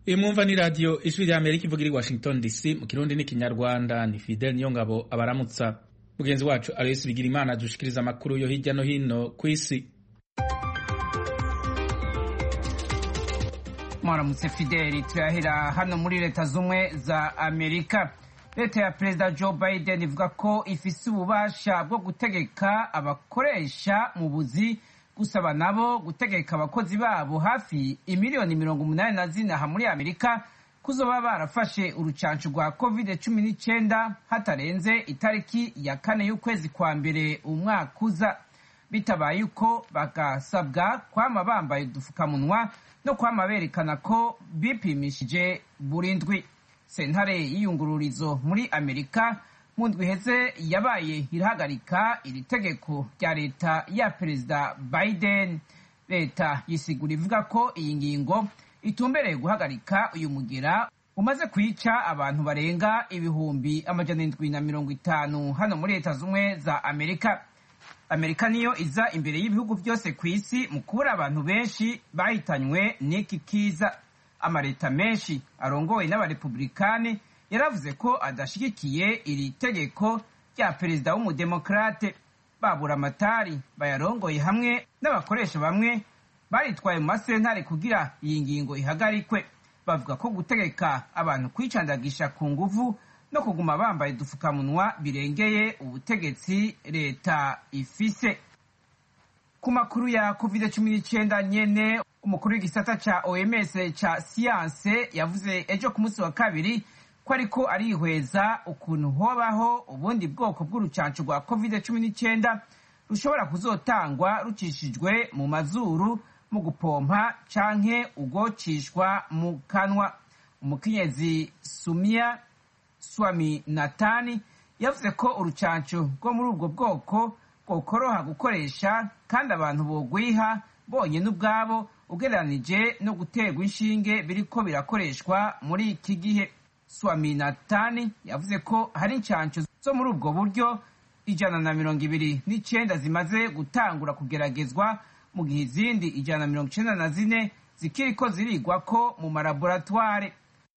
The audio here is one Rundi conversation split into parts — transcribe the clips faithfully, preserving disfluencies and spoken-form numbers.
Imwumva ni radio Ijwi rya Amerika ivugira i Washington D C mu Kirundi n'ikinyarwanda. Ni Fidel Niyongabo abaramutsa. Mugenzi wacu Aloysi Bigirimana dushikiriza amakuru yo hirya no hino kw'isi. Mwaramutse Fidel, turahera hano muri leta zumwe za Amerika. Leta ya Perezida Joe Biden ivuga ko ifise ububasha bwo gutegeka abakoresha mu buzi gusaba nabo gutegeka abakozi babo hafi imiliyoni mirongo umunani na zine aha muri Amerika kuzoba barafashe urucanco rwa covid cumi n'icenda hatarenze itariki ya kane y'ukwezi kwa mbere umwaka uza. Bitabaye uko bagasabwa kwama bambaye udufukamunwa no kwama berekana ko bipimishije burindwi. Sentare y'iyungururizo muri Amerika mu ndwi iheze yabaye irahagarika iri tegeko rya leta ya Perezida Biden. Leta yisigura ivuga ko iyi ngingo itumbereye guhagarika uyu mugera umaze kwica abantu barenga ibihumbi amajana indwi na mirongo itanu hano muri leta zumwe za Amerika. Amerika niyo iza imbere y'ibihugu byose ku isi mu kubura abantu benshi bahitanywe n'iki kiza. Amaleta menshi arongowe n'abarepublikani yaravuze ko adashigikiye iri tegeko rya perezida w'umudemokrate. Babura amatari bayarongoye hamwe n'abakoresha bamwe baritwaye mu masentare kugira iyi ngingo ihagarikwe. Bavuga ko gutegeka abantu kwicandagisha ku nguvu no kuguma bambaye udufukamunwa birengeye ubutegetsi leta ifise. Ku makuru ya covid cumi n'icenda nyene, umukuru w'igisata ca O M S ca siyanse yavuze ejo ku munsi wa kabiri ko ariko arihweza ukuntu hobaho ubundi bwoko bw'urucanco rwa covid cumi n'icenda rushobora kuzotangwa rucishijwe mu mazuru mu gupompa canke ugocishwa mu kanwa. Umukenyezi Sumia Swaminathan yavuze ko urucanco rwo muri ubwo bwoko bwokoroha gukoresha kandi abantu bogwiha bonye n'ubwabo ugereranije no guterwa inshinge biriko birakoreshwa muri iki gihe. Swaminathan yavuze ko hari incanco zo muri ubwo buryo ijana na mirongo ibiri n'icenda zimaze gutangura kugeragezwa mu gihe izindi ijana na mirongo icenda na zine zikiriko zirigwako mu malaboratware.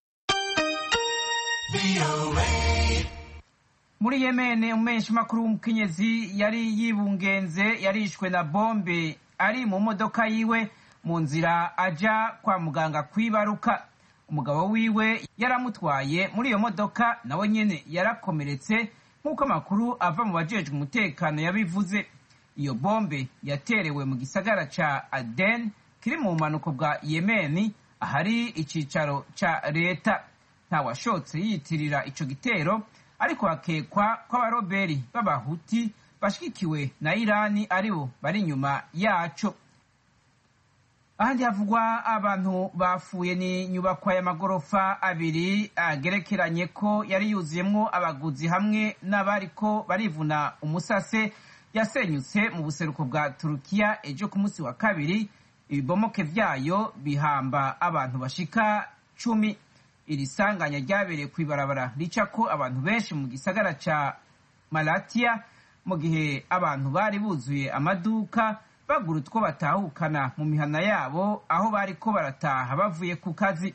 Muri Yemen, umumenyeshamakuru w'umukenyezi yari yibungenze yarishwe na bombe ari mu modoka yiwe mu nzira aja kwa muganga kwibaruka. Umugabo wiwe yaramutwaye muri iyo modoka nawe nyene yarakomeretse nk'uko amakuru ava mu bajejwe umutekano yabivuze. Iyo bombe yaterewe mu gisagara ca Aden kiri mu bumanuko bwa Yemen ahari icicaro ca leta. Ntawashotse yiyitirira ico gitero, ariko hakekwa ko abaroberi b'abahuti bashigikiwe na Irani aribo bari inyuma yaco. Ahandi havugwa abantu bafuye ni nyubakwa y'amagorofa abiri agerekeranye ko yari yuzuyemwo abaguzi hamwe n'abariko barivuna umusase yasenyutse mu buseruko bwa Turukiya ejo ku munsi wa kabiri. Ibibomoke vyayo bihamba abantu bashika cumi. Iri sanganya ryabereye kw'ibarabara ricako abantu benshi mu gisagara ca Malatya mu gihe abantu bari buzuye amaduka bagura utwo batahukana mu mihana yabo aho bariko barataha bavuye ku kazi.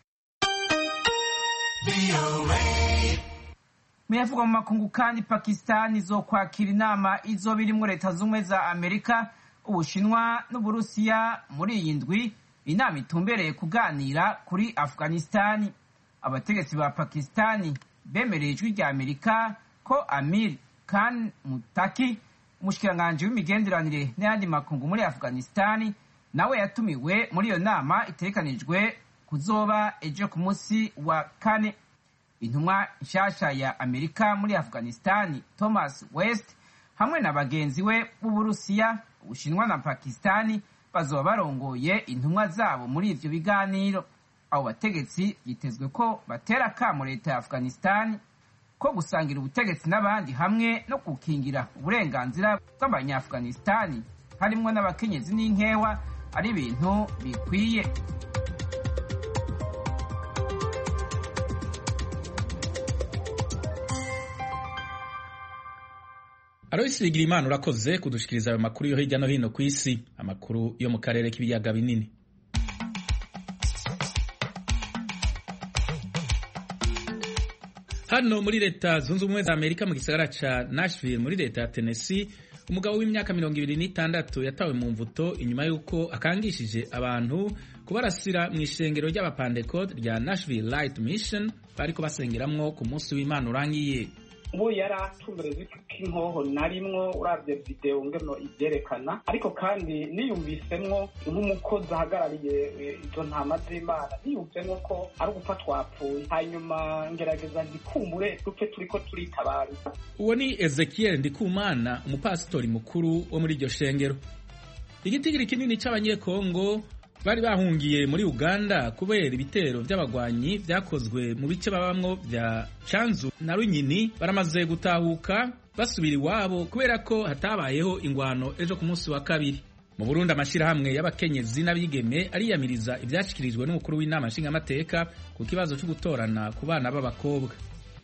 Muyavuga mu makungu kandi Pakistan izokwakira inama izoba irimwo leta zumwe za Amerika, Ubushinwa n'Uburusiya muri iyi ndwi, inama itumbereye kuganira kuri Afghanistan. Abategetsi ba Pakistani bemereye ijwi rya Amerika ko Amir Khan Muttaqi, umushikiranganji w'imigenderanire n'ayandi makungu muri Afghanistan, nawe yatumiwe muri iyo nama itegekanijwe kuzoba ejo ku munsi wa kane. Intumwa nshasha ya Amerika muri Afghanistan Thomas West hamwe na bagenzi we b'Uburusiya, Ubushinwa na Pakistani bazoba barongoye intumwa zabo muri ivyo biganiro. Abo bategetsi yitezwe ko batera akamo leta ya Afghanistan ko gusangira ubutegetsi n'abandi hamwe no gukingira uburenganzira bw'abanya-Afghanistan harimwo n'abakenyezi n'inkewa ari ibintu bikwiye. Aloysi Bigirimana urakoze kudushikiriza ayo makuru yo hirya no hino ku isi, amakuru yo mu karere k'ibiyaga binini. Hano muri leta zunze ubumwe za Amerika mu gisagara ca Nashville muri leta ya Tennessee, umugabo w'imyaka mirongo ibiri n'itandatu yatawe mu mvuto inyuma y'uko akangishije abantu kubarasira mu ishengero ry'abapantekote rya Nashville Light Mission bariko basengeramwo ku munsi w'Imana urangiye. ubu yari atumbereze k'inkoho narimwo uravye video ngeno ivyerekana, ariko kandi niyumvisemwo nk'umukozi ahagarariye izo ntama z'Imana, niyumvemwo ko ari ugupfa twapfuye, hanyuma ngerageza ndikumbure duke turiko turitabariza. Uwo ni Ezekiel Ndikumana, umupasitori mukuru wo muri iryo shengero. Igitigiri kinini c'abanyekongo bari bahungiye muri Uganda kubera ibitero by'abagwanyi vyakozwe mu bice babamwo vya Chanzu na Runyini baramaze gutahuka basubira iwabo kubera ko hatabayeho ingwano ejo ku munsi wa kabiri. Mu Burundi amashirahamwe y'abakenyezi n'abigeme ariyamiriza ivyashikirijwe n'umukuru w'inama nshingamateka ku kibazo cyo gutorana ku bana b'abakobwa.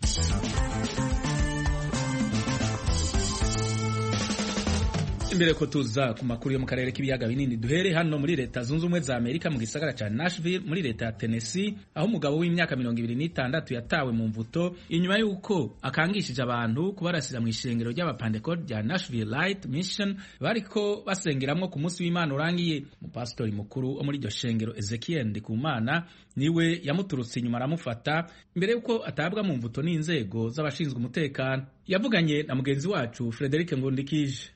Imbere ko tuza ku makuru yo mu karere k'ibiyaga binini, duhere hano muri leta zunze ubumwe za Amerika mu gisagara ca Nashville muri leta ya Tennessee, aho umugabo w'imyaka mirongo ibiri n'itandatu yatawe mu mvuto inyuma y'uko akangishije abantu kubarasira mu ishengero ry'abapantekote rya Nashville Light Mission bariko basengeramwo ku munsi w'Imana urangiye. Umupasitori mukuru wo muri iryo shengero Ezekiel Ndikumana niwe yamuturutse inyuma aramufata imbere y'uko atabwa mu mvuto n'inzego z'abashinzwe umutekano. Yavuganye na mugenzi wacu Frederic Ngundikije.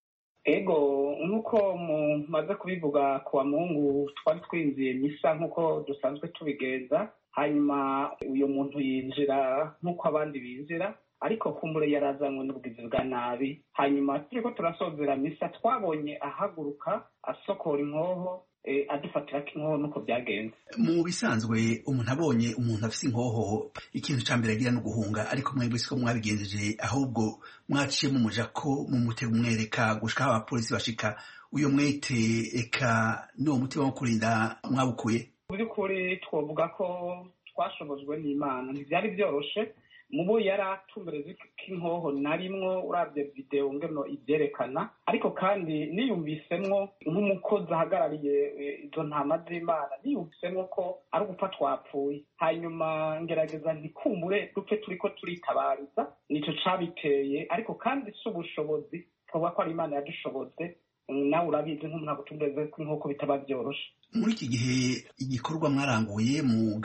Ego nkuko mumaze kubivuga kwa Mungu twari twinjiye misa nkuko dusanzwe tubigenza, hanyuma uyo muntu yinjira nkuko abandi binjira, ariko kumbure yarazanywe n'ubugizi bwa nabi. Hanyuma turiko turasozera misa twabonye ahaguruka asokora inkoho e, adufatira k'inkoho nuko byagenze. Mu bisanzwe umuntu abonye umuntu afise inkoho ikintu ca mbere agira no guhunga, ariko mwebwe siko mwabigenjeje, ahubwo mwaciye mumuja ko mumutega umwereka gushika aho abapolisi bashika. Uyo mwete eka no mutima wo kurinda mwabukuye? Byukuri twovuga ko twashobojwe n'Imana, ntivyari byoroshe. Mubo yari atumbereze k'inkoho narimwo uravye video ngeno ivyerekana, ariko kandi niyumvisemwo nk'umukozi ahagarariye izo ntama z'Imana, niyumvisemwo ko ari ugupfa twapfuye, hanyuma ngerageza ndikumbure duke turiko turitabariza, nico cabiteye. Ariko kandi si ubushobozi, twovuga ko ari Imana yadushoboze. Nawe urabizi nk'umuntu agutumbereze k'inkoho bitaba vyoroshe. Muri iki gihe igikorwa mwaranguye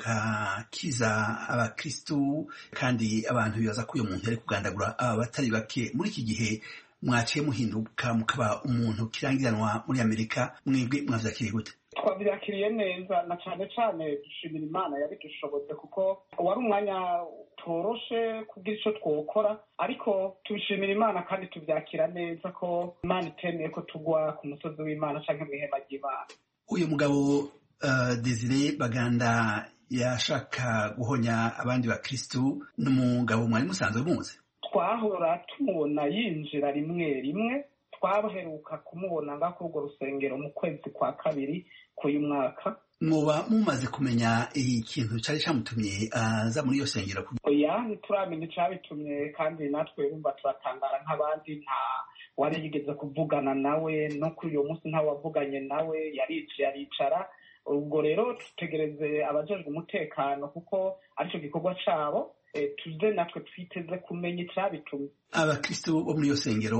mugakiza abakristu kandi abantu bibaza ko uyo muntu ari kugandagura aba batari bake, muri iki gihe mwaciye muhinduka mukaba umuntu kirangiranwa muri Amerika, mwebwe mwavyakiriye gute? Twavyakiriye neza, na cane cane dushimira Imana yabidushoboze, kuko wari umwanya toroshe kugira ico twokora, ariko tubishimira Imana kandi tuvyakira neza ko Imana itemeye ko tugwa ku musozi w'Imana canke mw'ihema ry'Imana. Uyu mugabo uh, Desire Baganda yashaka guhonya abandi bakristu n'umugabo mwari musanzwe muzi? Twahora tumubona yinjira rimwe rimwe, twabaheruka kumubona nga kuri urwo rusengero mu kwezi kwa kabiri k'uyu mwaka. Muba mumaze kumenya ikintu cari camutumye aza muri iyo sengero? Oya, ntituramenya icabitumye, kandi natwe urumva turatangara nk'abandi. Nta wari yigeze kuvugana nawe, no kuri uyo munsi nta wavuganye nawe, yaricaye aricara. Ubwo rero tutegereze abajejwe umutekano kuko arico gikorwa cabo, tuze natwe twiteze kumenya icabitumye. Abakristo bo muri iyo sengero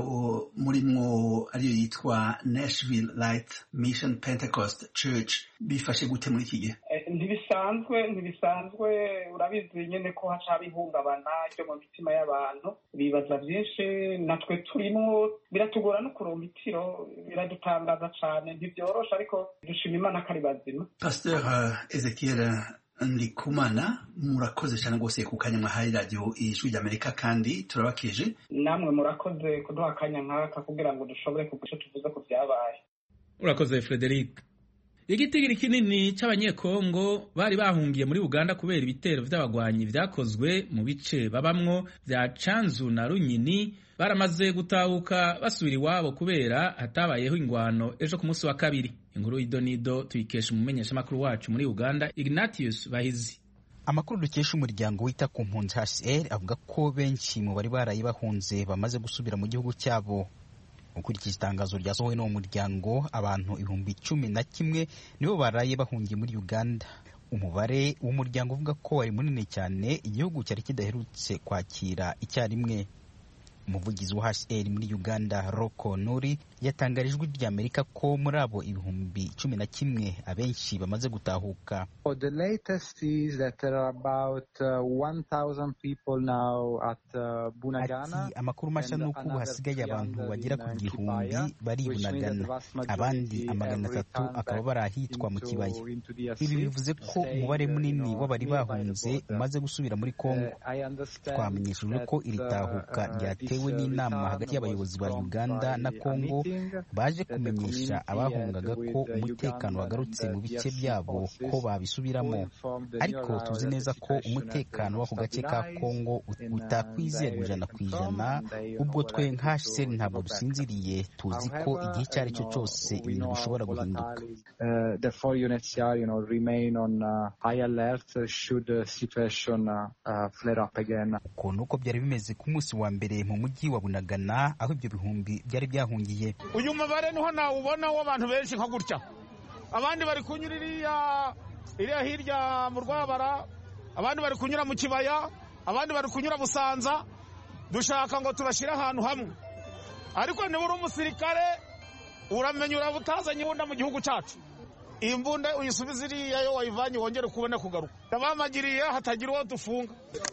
murimwo ariyo yitwa Nashville Light Mission Pentecost Church bifashe gute muri iki gihe? Ntibisanzwe ntibisanzwe urabizi nyene ko haca bihungabana ryo mu mitima y'abantu, bibaza vyinshi, natwe turimwo biratugora no kuronka itiro, biradutangaza cane, ntivyorosha, ariko dushima Imana ko ari bazima. Pasteur Ezekiel Ndikumana, murakoze cyane rwose ku kanya mwahaye radio Ijwi ry'Amerika, kandi turabakeje. Namwe murakoze kuduha akanya nk'aka kugira ngo dushobore kugira icyo tuvuze ku byabaye. Urakoze Frederic. Igitigiri kinini c'abanyekongo bari bahungiye muri Uganda kubera ibitero vy'abagwanyi vyakozwe mu bice babamwo vya Chanzu na Runyini baramaze gutahuka basubira iwabo kubera hatabayeho ingwano ejo ku munsi wa kabiri. Inkuru y'idonido tuyikesha umumenyesha makuru wacu muri Uganda Ignatius Bahizi. Amakuru dukesha umuryango wita ku mpunzi H C R avuga ko benshi mu bari barayi bahunze bamaze gusubira mu gihugu cyabo. Ukurikije itangazo ryasohowe n'uwo muryango, abantu ibihumbi cumi na kimwe nibo baraye bahungiye muri Uganda. umubare w'umuryango uvuga ko wari munini cyane igihugu cyari kidaherutse kwakira icyarimwe. Umuvugizi wa H C R muri Uganda Roko Nuri yatangarije ijwi ry'Amerika ko muri abo ibihumbi cumi na kimwe abenshi bamaze gutahuka. The latest is that there are about one thousand people now at Bunagana. Ati amakuru mashya nuko ubu hasigaye abantu bagera ku gihumbi bari Bunagana, abandi amagana atatu akaba bari ahitwa mu kibaya. Ibi bivuze ko umubare munini w'abari bahunze umaze gusubira muri Kongo. Twamenyeshejwe ko iri tahuka ryatewe n'inama hagati y'abayobozi ba Uganda na Kongo baje kumenyesha abahungaga ko umutekano wagarutse mu bice byabo ko babisubiramo, ariko tuzi neza ko umutekano w'ako gace ka Kongo utakwizerwa ijana ku ijana. Ubwo twe nka H C R ntabwo dusinziriye, tuzi ko igihe icyo ari cyo cyose ibintu bishobora guhinduka. Therefore U N H C R you know remain on uh, high alert should the situation uh, uh, flare up again. Uko nuko byari bimeze ku munsi wa mbere mu mujyi wa Bunagana aho ibyo bihumbi byari byahungiye. Uyu mubare niho nawe ubona w'abantu benshi nka gutya, abandi bari kunyura iriya iriya hirya mu Rwabara, abandi bari kunyura mu Kibaya, abandi bari kunyura Busanza. Dushaka ngo tubashyire ahantu hamwe, ariko niba uri umusirikare uramenya urabutazanye imbunda mu gihugu cyacu, iyi mbunda uyisubiza iriya yo wayivanye wongere kubona kugaruka. Abamagiriye hatagira uwo dufunga.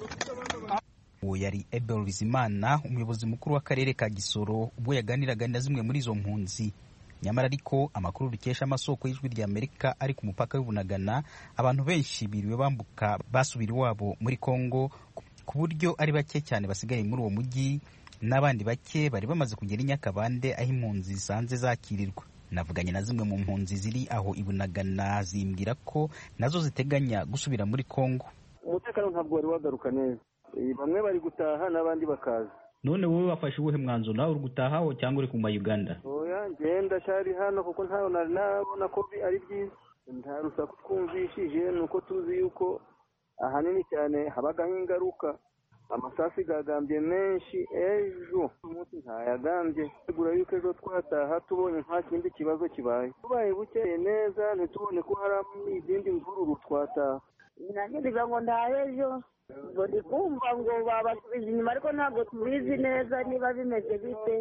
Uwo yari Abel Bizimana, umuyobozi mukuru w'akarere ka Gisoro, ubwo yaganiraga na zimwe muri izo mpunzi. Nyamara ariko amakuru dukesha amasoko y'ijwi ry'Amerika ari ku mupaka w'Ibunagana, abantu benshi biriwe bambuka basubira iwabo muri Kongo, ku buryo ari bake cyane basigaye muri uwo mujyi, n'abandi bake bari bamaze kugera i Nyakabande aho impunzi zisanze zakirirwa. Navuganye na zimwe mu mpunzi ziri aho Ibunagana zimbwira ko nazo ziteganya gusubira muri Kongo. Umutekano ntabwo wari wagaruka neza, bamwe bari gutaha n'abandi bakaza. None wowe wafashe uwuhe mwanzuro, nawe uri gutaha aho cyangwa uri kuma Uganda? Oya, ngenda cyari hano kuko ntaho nari nabona ko ari byiza, nta rusaku twumvishije, nuko tuzi yuko ahanini cyane habagaho ingaruka. Amasasi gagambye menshi ejo, umunsi ntayagambye. Tegura yuko ejo twataha tubonye nta kindi kibazo kibaye. Tubaye bukeye neza ntitubone ko hari izindi mvururu twataha. Nanjye ndiga ngo ndahe ejo, ngo ndi kumva ngo babasubiza inyuma, ariko ntabwo tubizi neza niba bimeze bite.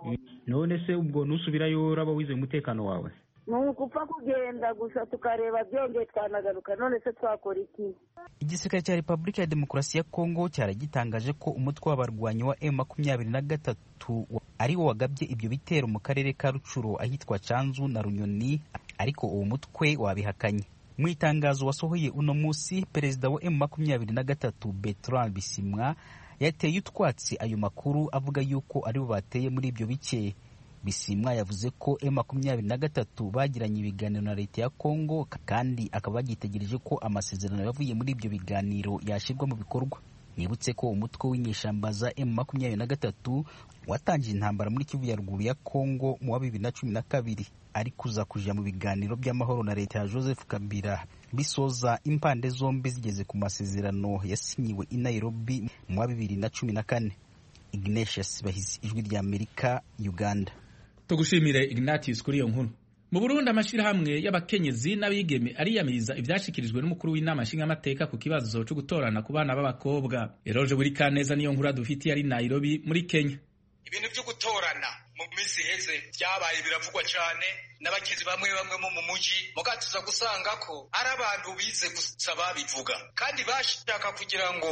None se ubwo nusubirayo uraba wizeye umutekano wawe? Nukupfa kugenda gusa tukareba byongeye twanagaruka, none se twakora iki? Igisirikare cya Repubulika ya Demokarasi ya Kongo cyaragitangaje ko umutwe w'abarwanyi wa M makumyabiri na gatatu ari wo wagabye ibyo bitero mu karere ka Rucuro ahitwa Canzu na Runyoni, ariko uwo mutwe wabihakanye. Mu itangazo wasohoye uno munsi, perezida wa M makumyabiri na gatatu Bertrand Bisimwa yateye utwatsi ayo makuru avuga yuko ari bo bateye muri ibyo bice. Bisimwa yavuze ko M makumyabiri na gatatu bagiranye ibiganiro na leta ya Kongo, kandi akaba bagitegereje ko amasezerano yavuye muri ibyo biganiro yashyirwa mu bikorwa. Nibutse ko umutwe w'inyeshamba za M makumyabiri na gatatu watangije intambara muri Kivu ya ruguru ya Kongo mu wa bibiri na cumi na kabiri, ari kuza kuja mu biganiro by'amahoro na leta ya Joseph Kabila bisoza impande zombi zigeze ku masezerano yasinyiwe i Nairobi mu wa bibiri na cumi na kane. Ignatius Bahizi, ijwi ry'Amerika, Uganda. Tugushimire Ignatius kuri iyo nkuru. Mu Burundi amashirahamwe y'abakenyezi n'abigeme ariyamiriza ivyashikirijwe n'umukuru w'inama nshingamateka ku kibazo cyo gutorana ku bana b'abakobwa. Eroje buri kaneza niyo nkuru dufitiye ari Nairobi muri Kenya. Ibintu byo gutorana mu minsi heze byabaye biravugwa cyane n'abakenyezi bamwe bamwe mu muji, mugatuza gusanga ko ari abantu bize gusaba bivuga kandi bashaka kugira ngo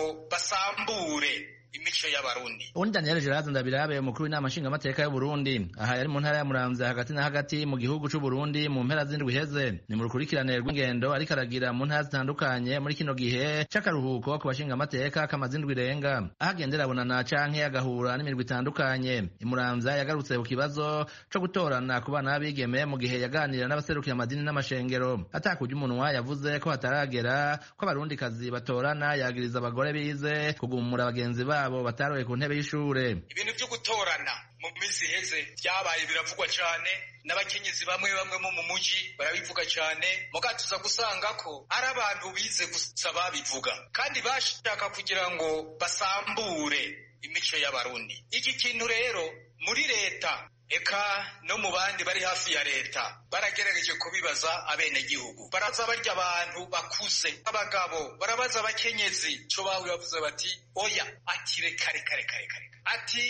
basambure imico y'abarundi. Undi Daniel Gerard Ndabirabe, umukuru w'inama nshingamateka y'u Burundi, aha yari mu ntara ya Muramvya hagati na hagati mu gihugu c'u Burundi mu mpera z'indwi iheze. Ni mu rukurikirane rw'ingendo ariko aragira mu ntara zitandukanye muri kino gihe c'akaruhuko ku bashingamateka kamaze indwi irenga, ahagendera abonana canke agahura n'imirwi itandukanye. I Muramvya yagarutse ku kibazo co gutorana ku bana b'abigeme mu gihe yaganira n'abaserukira amadini n'amashengero. Atakurya umunwa yavuze ko hataragera ko abarundikazi batorana, yagiriza abagore bize kugumura bagenzi ba abo bataroye ku ntebe y'ishure. Ibintu byo gutorana mu minsi heze byabaye biravugwa cyane n'abakenyezi bamwe bamwe mu muji barabivuga cyane, mugatuza gusanga ko ari abantu bize gusaba bivuga kandi bashaka kugira ngo basambure imico y'abarundi. Iki kintu rero muri leta eka no mu bandi bari hafi ya leta baragerageje kubibaza abenegihugu, baraza barya abantu bakuze abagabo, barabaza abakenyezi, co bawe bavuze bati oya, ati reka reka reka reka ati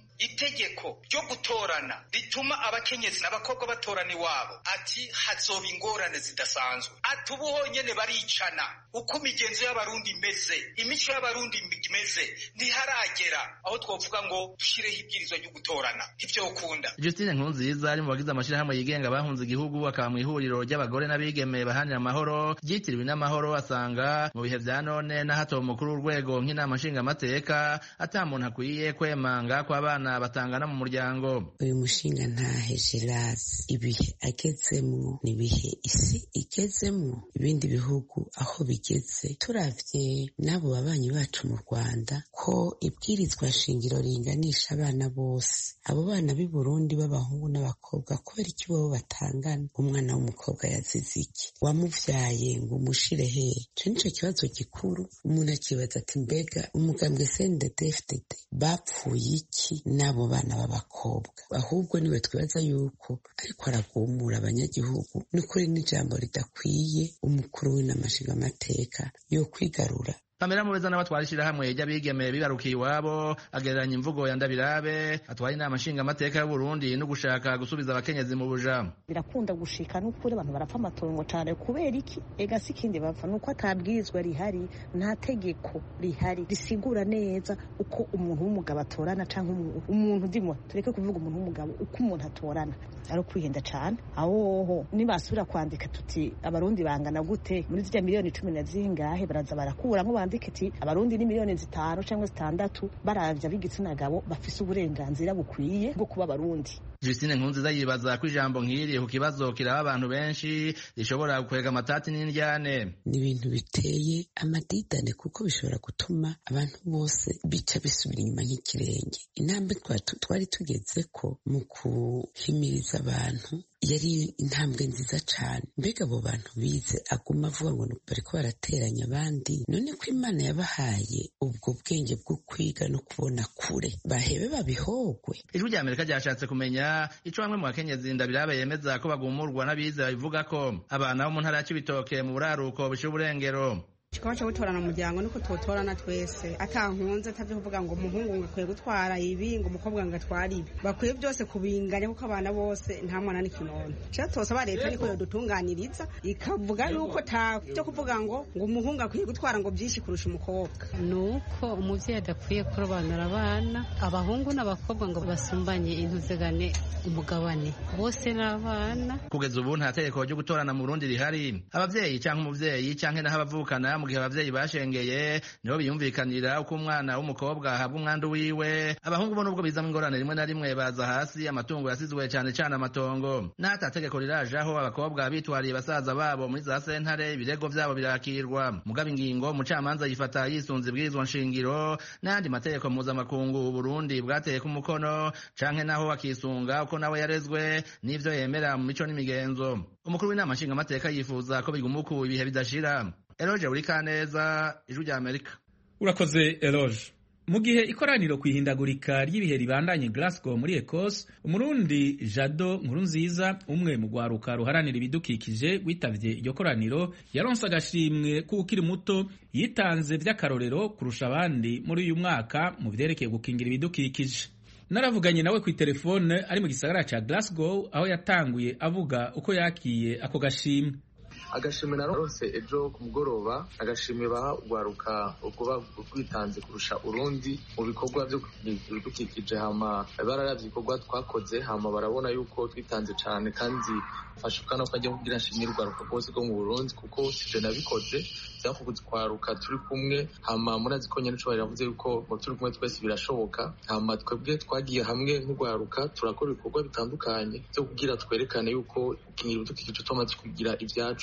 itegeko ryo gutorana rituma abakenyezi n'abakobwa batorana iwabo, ati hazoba ingorane zidasanzwe, ati ubuho nyene baricana, uko imigenzo y'abarundi imeze, imico y'abarundi imeze, ntiharagera aho twovuga ngo dushireho ibwirizwa ryo gutorana. Ivyo ukunda Justine Nkurunziza ari mu bagize amashirahamwe yigenga bahunze igihugu, akaba mu ihuriro ry'abagore n'abigeme bahanira amahoro ryitiriwe n'amahoro, asanga mu bihe vya none na hato mukuru w'urwego nk'inama nshingamateka ata muntu akwiye kwemanga kw'abana batangana mu muryango. Uyu mushinga ntahe Gerazi ibihe agezemwo n'ibihe isi igezemwo, ibindi bihugu aho bigeze turavye n'abo babanyi bacu mu Rwanda ko ibwirizwa shingiro ringanisha abana bose. Abo bana b'i Burundi b'abahungu n'abakobwa kubera iki bobo batangana? Umwana w'umukobwa yazize iki? Wamuvyaye ngo umushire hehe? Ico nico kibazo gikuru umuntu akibaza ati mbega umugambwe C N D D F D D bapfuye iki n'abo bana b'abakobwa? Ahubwo niwe twibaza yuko ariko aragumura abanyagihugu. Nukuri n'ijambo ridakwiye umukuru w'inama nshingamateka yo kwigarura. Pamela Mubeza nawe atwarishira hamwe y'abigeme bibarukiye iwabo, agereranya imvugo ya Ndabirabe atwara inama nshingamateka y'u Burundi no gushaka gusubiza abakenyezi mu buja. Birakunda gushika n'ukuri abantu barapfa amatongo cyane kubera iki? Ega sikindi bapfa nuko atabwirizwa rihari, nta tegeko rihari risigura neza uko umuntu w'umugabo atorana canke umuntu ndimo tureke kuvuga umuntu w'umugabo uko umuntu atorana. Ari kwihenda cyane. Aho nibasubira kwandika tuti abarundi bangana gute muri zya miliyoni cumi na zingahe, baraza barakura ngo bandikiti abarundi ni miliyoni zitanu cyangwa zitandatu, baravya b'igitsina gabo bafise uburenganzira bukwiye bwo kuba abarundi. Justine Nkurunziza yibaza ko ijambo nk'iri ku kibazo kiraba abantu benshi rishobora gukwega amatati n'indyane. Ni ibintu biteye amadidane kuko bishobora gutuma abantu bose bica bisubira inyuma nk'ikirenge. Intambwe twari tugeze ko mu kuhimiriza abantu yari intambwe nziza cyane. Mbega abo bantu bize aguma avuga ngo bariko barateranya abandi, none ko Imana yabahaye ubwo bwenge bwo kwiga no kubona kure, bahebe babihogwe. Ijwi rya Amerika ryashatse kumenya ico bamwe mu bakenyezi Ndabirabe yemeza ko bagumurwa n'abize babivuga ko abana bo mu ntara ya Cibitoke mu buraruko bushira uburengero. Chikaba cyo gutorana mu muryango niko tutorana twese, atankunze atavye kuvuga ngo umuhungu ngakwiye gutwara ibi ngo umukobwa ngatwara ibi, bakwiye byose kubinganya kuko abana bose nta mwana n'ikinono. Cyatose ba leta niko yodutunganiriza ikavuga yuko ta cyo kuvuga ngo ngo umuhungu akwiye gutwara ngo byinshi kurusha umukobwa. Nuko umuvyeyi adakwiye kurobanura abana, abahungu n'abakobwa ngo basumbanye intuzegane umugabane, bose n'abana. Kugeza ubu nta tegeko ryo gutorana mu Burundi rihari. Abavyeyi canke umuvyeyi canke naho abavukana mu gihe abavyeyi bashengeye nibo biyumvikanira uko umwana w'umukobwa ahabwa umwandu wiwe. Abahungu bo nubwo bizamo ingorane rimwe na rimwe baza hasi, amatungo yasizwe cyane cyane amatongo. N'ata tegeko rirajaho abakobwa bitwariye basaza babo muri za sentare, ibirego vyabo birakirwa. Mugaba ingingo umucamanza yifata yisunze ibwirizwa nshingiro n'andi mategeko mpuzamakungu Burundi bwateye ku mukono, canke naho akisunga uko nawe yarezwe n'ivyo yemera mu mico n'imigenzo. Umukuru w'inama nshingamateka yifuza ko bigumuku ibihe bidashira. Eloge Urikaneza, Ijwi rya Amerika. Urakoze Eloge. Mu gihe ikoraniro kwihindagurika ry'ibihe ribandanye Glasgow muri Ecosse, umurundi Jado Nkurunziza umwe mu gwaruka ruharanira ibidukikije witavye iryo koraniro yaronse agashimwe k'ukiri muto yitanze vy'akarorero kurusha abandi muri uyu mwaka mu vyerekeye gukingira ibidukikije. Naravuganye nawe ku telefone ari mu gisagara ca Glasgow aho yatanguye avuga uko yakiye ako gashimwe. Agashimwe naronse ejo ku mugoroba, agashimwe baha ugwaruka ukuba kwitanze kurusha urundi mu bikorwa byo bidukikije, hama bararavye ibikorwa twakoze, hama barabona yuko twitanze cane kandi fashukana ko ajya kugira nshimira ugwaruka rwose rwo mu Burundi kuko sije nabikoze byakuguze kwaruka turi kumwe, hama murazi ko nyene cyo baravuze yuko ngo turi kumwe twese birashoboka. Hama twebwe twagiye hamwe nk'ugwaruka turakora ibikorwa bitandukanye byo kugira twerekane yuko gukingira ibidukikije tumaze kugira ivyacu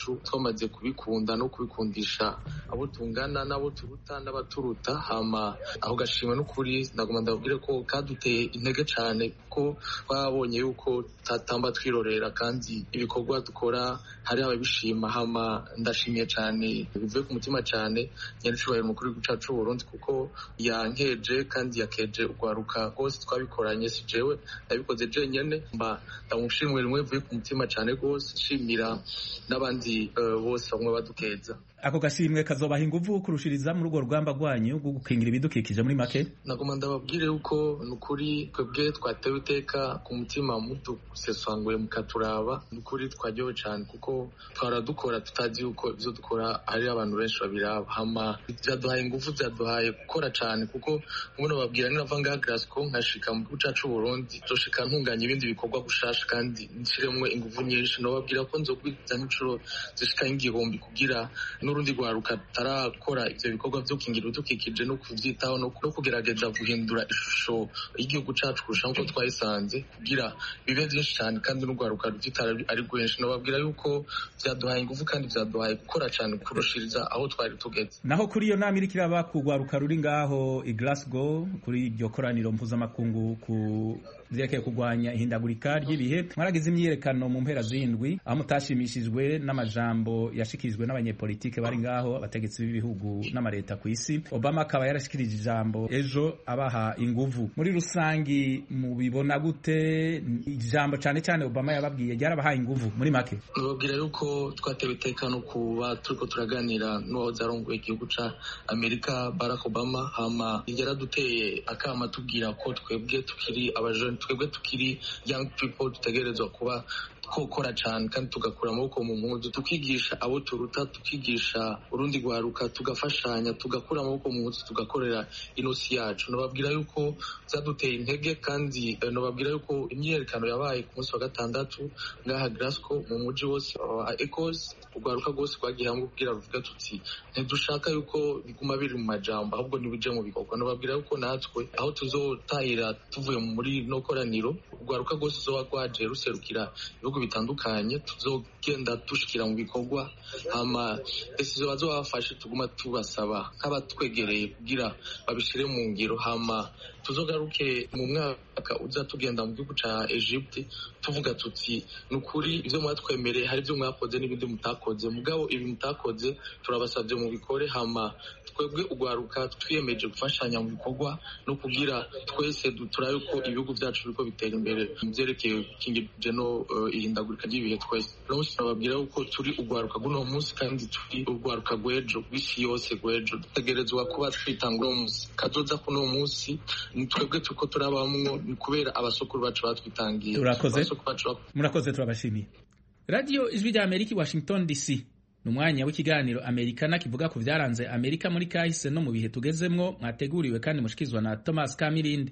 byacu twamaze kubikunda no kubikundisha abo tungana n'abo turuta n'abaturuta hama aho gashimwe n'ukuri nagomba ndabwire ko kaduteye intege cyane kuko twabonye yuko tatamba twirorera kandi ibikorwa dukora hari ababishima hama ndashimiye cyane bivuye ku mutima cyane nyaricubahiro umukuru w'igihugu cyacu cy'u Burundi kuko yankeje kandi yakeje urwaruka rwose twabikoranye si jewe nabikoze jenyene mba ndamushimwe rimwe bivuye ku mutima cyane rwose shimira n'abandi uh, bose bamwe badukeza. Ako gashimwe kazobaha inguvu kurushiriza muri urwo rugamba rwanyu rwo gukingira ibidukikije muri make. Nagoma ndababwire yuko nukuri twebwe twatewe iteka ku mutima muduseswanguye mukaturaba nukuri twaryowe cyane kuko twaradukora tutazi yuko ivyo dukora hari abantu benshi babiraba hama byaduhaye inguvu byaduhaye gukora cyane kuko umuntu babwira ni nava ngaha Glasgow nkashika mu gihugu cyacu Burundi zoshika ntunganya ibindi bikorwa gushasha kandi nshiremwe inguvu nyinshi no babwira ko nzogwiza n'icuro zishika ingihumbi kugira n'urundi rwaruka tarakora ivyo bikorwa byo kingira udukikije no kuvyitaho no kugerageza guhindura ishusho y'igihugu cacu kurusha nko twayisanze kugira bibe byinshi cyane kandi n'urwaruka rutitara ari rwenshi no babwira yuko byaduhaye ingufu kandi byaduhaye gukora cyane kurushiriza aho twari tugeze. Naho kuri iyo nama irikira bakugwaruka ruri ngaho i Glasgow kuri iryo koraniro mpuzamakungu ku vyerekeye kugwanya ihindagurika ry'ibihe mwaragize imyiyerekano mu mpera z'indwi aho mutashimishijwe n'amajambo yashikijwe n'abanyepolitike bari ngaho abategetsi b'ibihugu n'amareta ku isi. Obama akaba yarashikirije ijambo ejo abaha inguvu. Muri rusangi mubibona gute ijambo cyane cyane Obama yababwiye ryarabahaye inguvu muri make? Nababwira yuko twatewe itekano kuba turiko turaganira n'uwahoze arongoye igihugu ca Amerika Barack Obama hama yaraduteye akama tubwira ko twebwe tukiri abajene twebwe tukiri young people tutegerezwa kuba twokora cyane kandi tugakura amaboko mu mpuzu tukigisha abo turuta tukigisha urundi rwaruka tugafashanya tugakura amaboko mu mpuzu tugakorera inosi yacu. Nababwira yuko zaduteye intege kandi nababwira yuko imyiyerekano yabaye ku munsi wa gatandatu ngaha Glasgow mu muji wose wa Echoes urwaruka rwose rwagiye hamwe kugira ruvuga tuti ntidushaka yuko biguma biri mu majambo ahubwo nibije mu bikorwa. Nababwira yuko natwe aho tuzotahira tuvuye muri no koraniro urwaruka rwose zoba rwaje ruserukira bitandukanye tuzogenda dushikira mu bikorwa hama ese zo bazobafashe tuguma tubasaba nk'abatwegereye kugira babishire mu ngiro hama tuzogaruke mu mwaka uza tugenda mu gihugu ca Egypte tuvuga tuti nukuri ivyo mwatwemereye hari ivyo mwakoze n'ibindi mutakoze mugabo ibi mutakoze turabasabye mu bikore hama twebwe ugwaruka twiyemeje gufashanya mu bikorwa no kugira twese duturaye ko ibihugu byacu biriko bitera imbere mu byerekeye kingije no uh, ihindagurika ry'ibihe twese. Rwose nababwira uko turi ugwaruka guno munsi kandi turi ugwaruka gwejo bisi yose gwejo dutegerezwa kuba twitangura umunsi kazoza kuno munsi twebwe tuko turabamwo kubera abasokuru bacu batwitangiye. Urakoze murakoze turabashimiye. Radio Ijwi rya Amerika Washington D C numwanya w'ikiganiro Amerikana kivuga ku byaranze Amerika muri kahise no mu bihe tugezemwo mwateguriwe kandi mushikizwa na Thomas Kamirindi.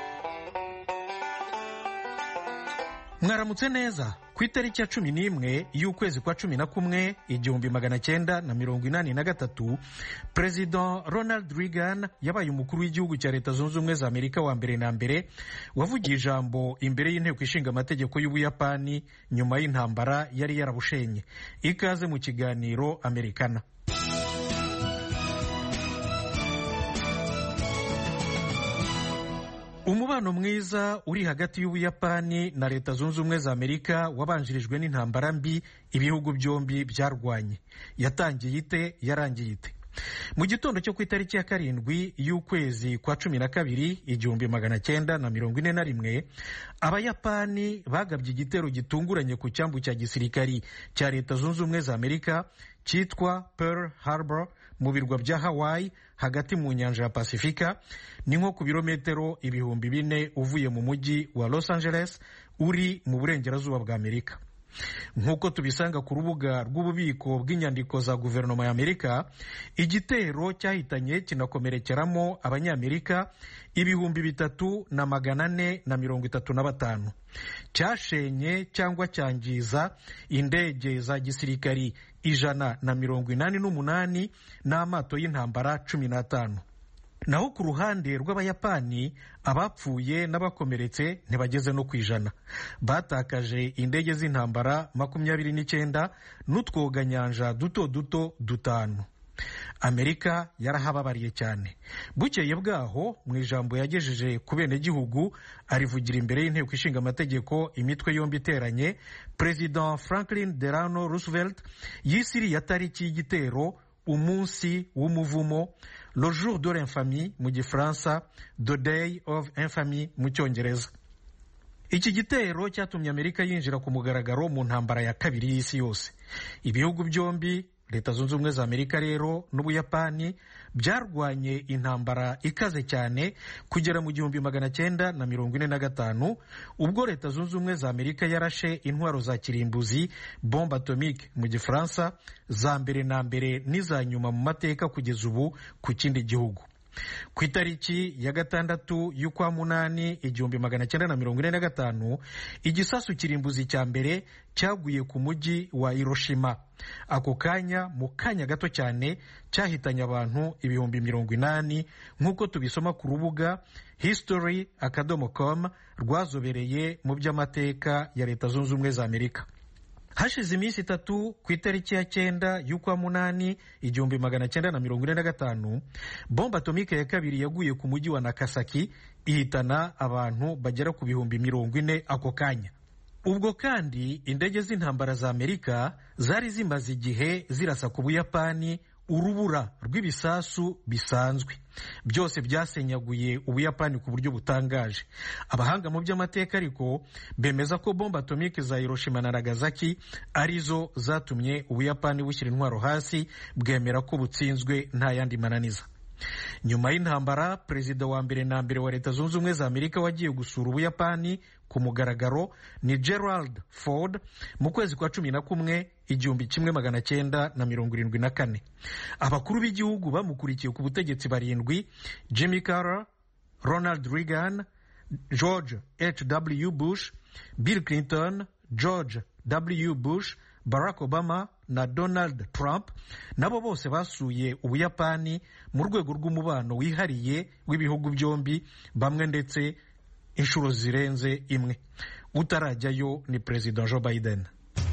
Mwaramutse neza ku itariki ya cumi n'imwe y'ukwezi kwa cumi na kumwe igihumbi magana cyenda na mirongo inani na gatatu President Ronald Reagan yabaye umukuru w'igihugu cya Leta Zunze Ubumwe za Amerika wa mbere na mbere wavugiye ijambo imbere y'inteko ishinga amategeko y'Ubuyapani nyuma y'intambara yari yarabushenye. Ikaze mu kiganiro Amerikana. Umubano mwiza uri hagati y'Ubuyapani na Leta Zunze Ubumwe za Amerika wabanjirijwe n'intambara mbi ibihugu byombi byarwanye. Yatangiye ite yarangiye ite? Mu gitondo cyo ku itariki ya karindwi y'ukwezi kwa cumi na kabiri igihumbi magana cyenda na mirongo ine na rimwe Abayapani bagabye igitero gitunguranye ku cyambu cya gisirikari cya Leta Zunze Ubumwe za Amerika cyitwa Pearl Harbor mu birwa bya Hawaii hagati mu nyanja ya Pasifika, ni nko ku birometero ibihumbi bine uvuye mu mujyi wa Los Angeles uri mu burengerazuba bwa Amerika. Nk'uko tubisanga ku rubuga rw'ububiko bw'inyandiko za guverinoma ya Amerika, igitero cyahitanye kinakomerekeramo abanyamerika ibihumbi bitatu na magana ane na mirongo itatu na batanu. Cyashenye cyangwa cyangiza indege za gisirikari ijana na mirongo inani n'umunani n'amato y'intambara cumi n'atanu. naho ku ruhande rw'abayapani abapfuye n'abakomeretse ntibageze no ku ijana. Batakaje indege z'intambara makumyabiri n'icyenda n'utwoganyanja duto duto dutanu. Amerika yarahababariye cyane. Bukeye bwaho mu ijambo yagejeje ku benegihugu arivugira imbere y'inteko ishinga amategeko imitwe yombi iteranye, President Franklin Delano Roosevelt yisiriye tariki y'igitero umunsi w'umuvumo, le jour de l'infamie mu gifaransa, the day of infamy mu cyongereza. Iki gitero cyatumye Amerika yinjira ku mugaragaro mu ntambara ya kabiri y'isi yose. Ibihugu byombi, Leta Zunze Ubumwe za Amerika rero n'Ubuyapani, byarwanye intambara ikaze cyane kugera mu gihumbi magana cyenda na mirongo ine na gatanu, ubwo Leta Zunze Ubumwe za Amerika yarashe intwaro za kirimbuzi, bombe atomique mu gifaransa, za mbere na mbere n'iza nyuma mu mateka kugeza ubu ku kindi gihugu. Ku itariki ya gatandatu y'ukwa munani igihumbi magana cyenda na mirongo ine na gatanu, igisasu kirimbuzi cya mbere cyaguye ku mujyi wa Hiroshima. Ako kanya mu kanya gato cyane cyahitanye abantu ibihumbi mirongo inani, nk'uko tubisoma ku rubuga history akadomo com rwazobereye mu by'amateka ya Leta Zunze Ubumwe za Amerika. Hashize iminsi itatu ku itariki ya cyenda y'ukwa munani igihumbi magana cyenda na mirongo ine na gatanu, bomba atomike ya kabiri yaguye ku mujyi wa Nagasaki ihitana abantu bagera ku bihumbi mirongo ine ako kanya. Ubwo kandi indege z'intambara za Amerika zari zimaze igihe zirasa ku Buyapani urubura rw'ibisasu bisanzwe. Byose byasenyaguye Ubuyapani ku buryo butangaje. Abahanga mu by'amateka ariko bemeza ko bomba atomike za Hiroshima na Nagasaki arizo zatumye Ubuyapani bushyira intwaro hasi, bwemera ko butsinzwe nta yandi mananiza. Nyuma y'intambara, perezida wa mbere na mbere wa Leta Zunze Ubumwe za Amerika wagiye gusura Ubuyapani ku mugaragaro ni Gerald Ford mu kwezi kwa cumi na kumwe igihumbi kimwe magana cyenda na mirongo irindwi na kane. Abakuru b'igihugu bamukurikiye ku butegetsi barindwi: Jimmy Carter, Ronald Reagan, George H W Bush, Bill Clinton, George W Bush, Barack Obama na Donald Trump, nabo bose basuye Ubuyapani mu rwego rw'umubano wihariye w'ibihugu byombi, bamwe ndetse inshuro zirenze imwe. Utarajyayo ni President Joe Biden.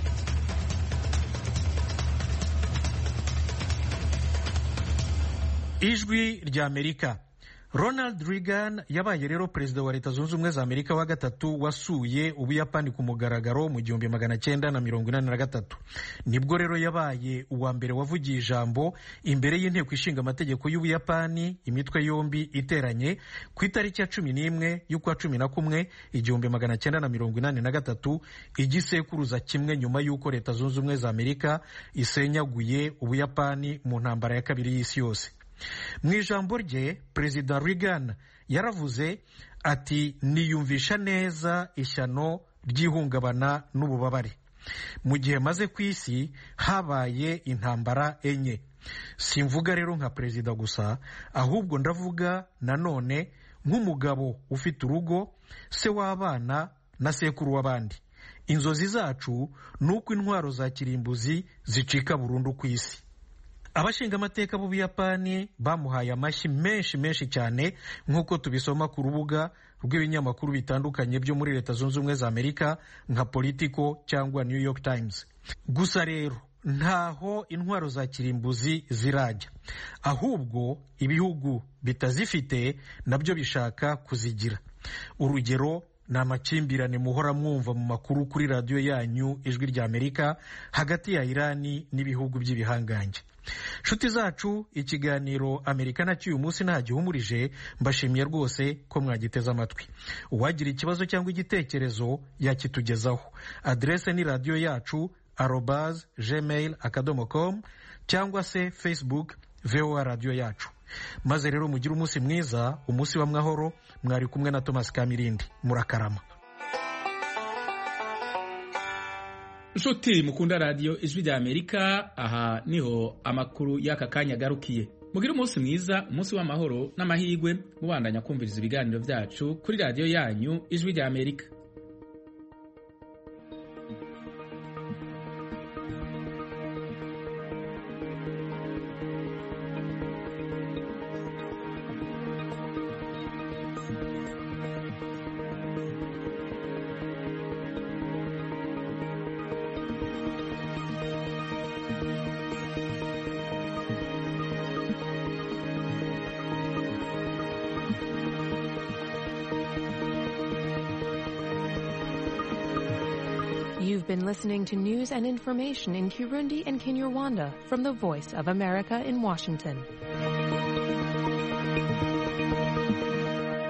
Ijwi rya Amerika. Ronald Reagan yabaye rero perezida wa Leta Zunze Ubumwe za Amerika wa gatatu wasuye Ubuyapani ku mugaragaro mu gihumbi magana cyenda na mirongo inani na gatatu. Nibwo rero yabaye uwa mbere wavugiye ijambo imbere y'inteko ishinga amategeko y'Ubuyapani imitwe yombi iteranye ku itariki ya cumi n'imwe y'ukwa cumi na kumwe igihumbi magana cyenda na mirongo inani na gatatu, igisekuruza kimwe nyuma y'uko Leta Zunze Ubumwe za Amerika isenyaguye Ubuyapani mu ntambara ya kabiri y'isi yose. Mu ijambo rye, Perezida Reagan yaravuze ati, niyumvisha neza ishyano ry'ihungabana n'ububabare. Mu gihe maze ku isi habaye intambara enye. Simvuga rero nka perezida gusa, ahubwo ndavuga nanone nk'umugabo ufite urugo, se w'abana na sekuru w'abandi. Inzozi zacu ni uko intwaro za kirimbuzi zicika burundu ku isi. Abashinga amateka b'Ubuyapani bamuhaye amashyi menshi menshi cyane, nk'uko tubisoma ku rubuga rw'ibinyamakuru bitandukanye byo muri Leta Zunze Ubumwe za Amerika nka Politico cyangwa New York Times. Gusa rero ntaho intwaro za kirimbuzi zirajya, ahubwo ibihugu bitazifite nabyo bishaka kuzigira. Urugero ni amakimbirane muhora mwumva mu makuru kuri radiyo yanyu Ijwi rya Amerika hagati ya Irani n'ibihugu by'ibihangange. Nshuti zacu, ikiganiro Amerika na cy'uyu munsi nta gihumurije. Mbashimiye rwose ko mwagiteze amatwi. Uwagira ikibazo cyangwa igitekerezo yakitugezaho. Adrese ni radiyo yacu arobase gmail akadomo com cyangwa se Facebook V O A radiyo yacu. Maze rero mugire umunsi mwiza, umunsi w'amahoro. Mwari kumwe na Thomas Kamirindi. Murakarama. Nshuti mukunda radio Ijwi rya Amerika, aha niho amakuru y'aka kanya garukiye. Mugire umunsi mwiza, umunsi w'amahoro n'amahirwe, mubandanya kumviriza ibiganiro byacu kuri radio yanyu Ijwi rya Amerika. You've been listening to news and information in Kirundi and Kinyarwanda from the Voice of America in Washington.